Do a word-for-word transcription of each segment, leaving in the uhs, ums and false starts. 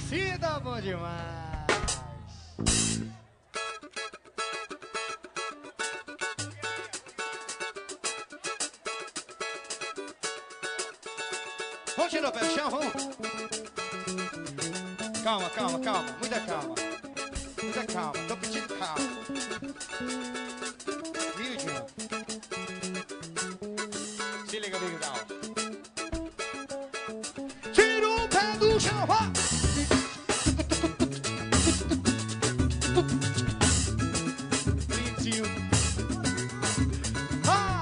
torcida, bom demais. Vamos tirar o pé do chão, vamos? Calma, calma, calma, muita calma. Muita calma, tô pedindo calma. Viu, Dinho? Se liga, Big Down. Tira o pé do chão, ó! Bonitinho. Ah!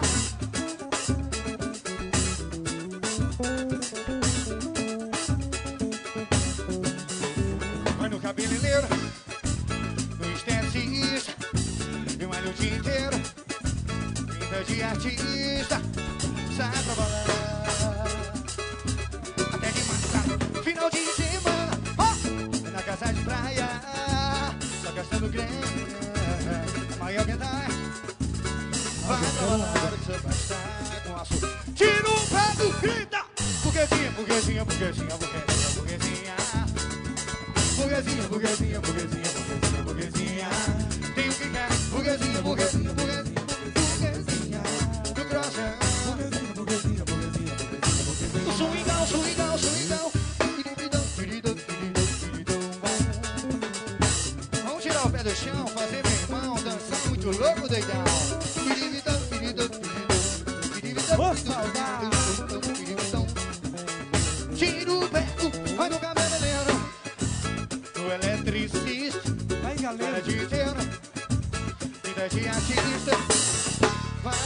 Vai no cabeleireiro, no esteticista, e malha o dia inteiro, vida de artista, sai pra balar, até de madrugada, final de semana, oh, na casa de praia, só gastando grana, amanhã que dá, vai pra balada que você vai estar com açúcar, tira o pé do grita, burguesinha, burguesinha, burguesinha, burguesinha, burguesinha. Burguesinha, burguesinha, burguesinha, burguesinha, burguesinha. Tem o que quer, burguesinha, burguesinha, burguesinha, burguesinha. Do crochê. Burguesinha, burguesinha, burguesinha, burguesinha, burguesinha. O swingão, swingão, swingão. Vamos tirar o pé do chão, fazer meu irmão dançar muito louco, doidão. Ô, saudade. Tira o pé, vai no cabeleireiro. O eletricista, aí galera de inteiro, vida de artista, vai,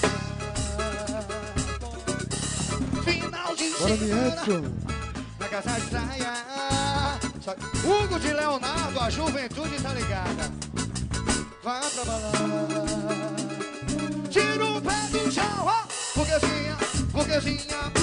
final de semana, na casa de praia, Hugo de Leonardo, a juventude tá ligada, vai pra balada, tira o pé do chão, ó, burguesinha, burguesinha.